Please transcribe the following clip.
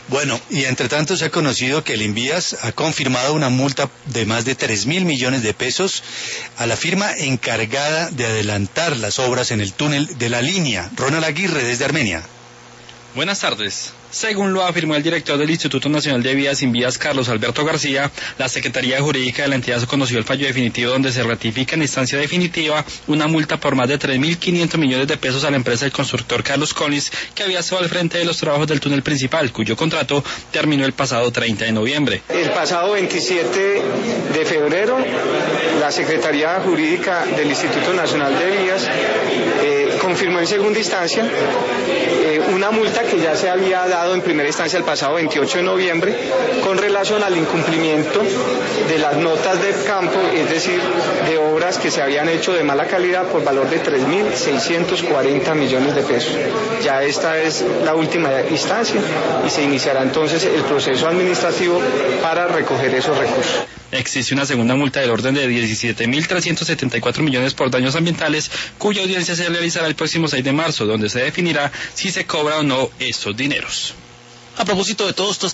Bueno, y entre tanto se ha conocido que el Invías ha confirmado una multa de más de 3.000 millones de pesos a la firma encargada de adelantar las obras en el túnel de la línea. Ronald Aguirre, desde Armenia. Buenas tardes. Según lo afirmó el director del Instituto Nacional de Vías Invías, Carlos Alberto García, la Secretaría Jurídica de la entidad conoció el fallo definitivo donde se ratifica en instancia definitiva una multa por más de 3.500 millones de pesos a la empresa del constructor Carlos Collins, que había estado al frente de los trabajos del túnel principal, cuyo contrato terminó el pasado 30 de noviembre. El pasado 27 de febrero, la Secretaría Jurídica del Instituto Nacional de Vías confirmó en segunda instancia una multa que ya se había dado en primera instancia el pasado 28 de noviembre con relación al incumplimiento de las notas de campo, es decir, de obras que se habían hecho de mala calidad por valor de 3.640 millones de pesos. Ya esta es la última instancia y se iniciará entonces el proceso administrativo para recoger esos recursos. Existe una segunda multa del orden de 17.374 millones por daños ambientales, cuya audiencia se realizará el próximo 6 de marzo, donde se definirá si se cobra o no estos dineros. A propósito de todos estos